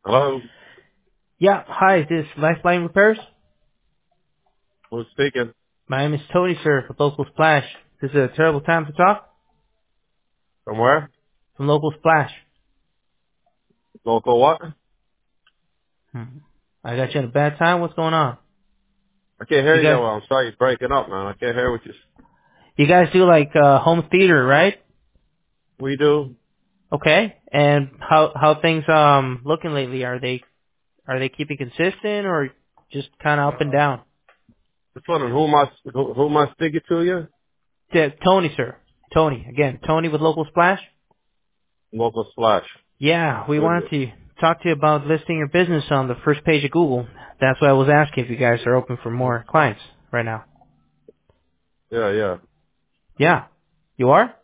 Hello? Yeah, hi, is this Lifeline Repairs? Who's speaking? My name is Tony, sir, with Local Splash. This is a terrible time to talk? From where? From Local Splash. Local what? Hmm. I got you at a bad time? What's going on? I can't hear You you that guys, well. I'm sorry you're breaking up, man. I can't hear what you guys do like, home theater, right? we do. Okay. And how things, looking lately? Are they keeping consistent or just kind of up and down? Just wondering who am I speaking to you? Yeah, Tony, sir. Tony. Again, Tony with Local Splash? Local Splash. Yeah, we Good. wanted to talk to you about listing your business on the first page of Google. That's why I was asking if you guys are open for more clients right now. Yeah, yeah. Yeah. You are?